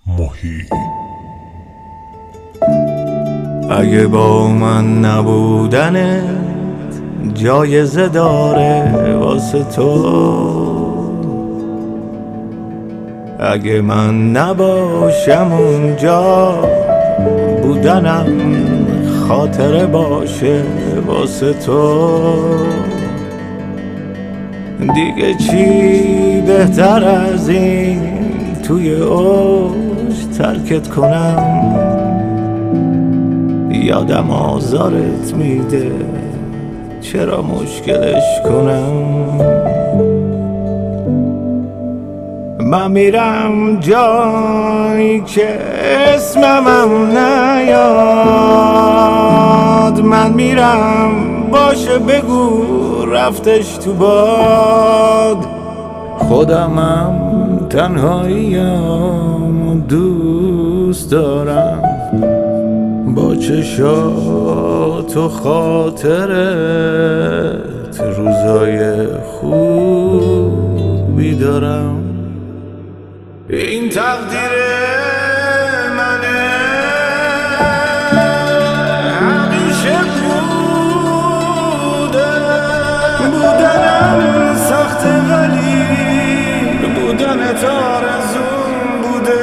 محیط. اگه با من نبودنت جایزه داره واسه تو، اگه من نباشم اونجا بودنم خاطره باشه واسه تو، دیگه چی بهتر از این توی اوج ترکت کنم؟ یادم آزارت میده چرا مشکلش کنم؟ من میرم جایی که اسمم نیاد، من میرم باشه بگو رفتش تو باد، خودمم تنهاییم دوست دارم، با چشات و خاطرت روزای خوبی دارم. این تقدیر منه همیشه بودنم سخت ولی بودنت آرزوم بوده،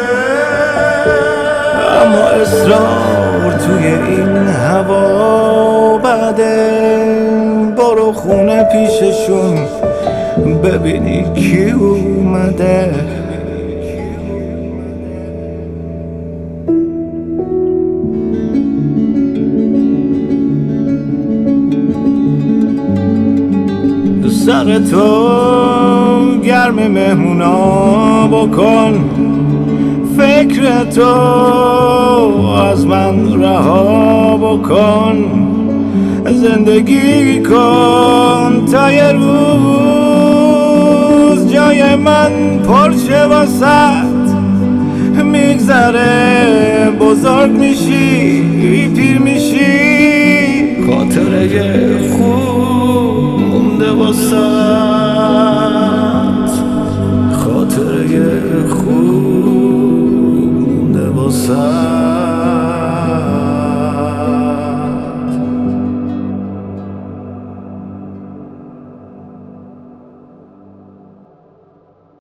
اما اصرار توی این هوا بده. برو خونه پیششون ببینی کی اومده. سر تو گرم مهمونا بکن، فکر تو از من رها بکن، زندگی کن تا یه روز جای من پرشه واسط میگذره، بزرگ میشی پیر میشی، خاطره خوب مونده واسط، خاطره خوب مونده واسط.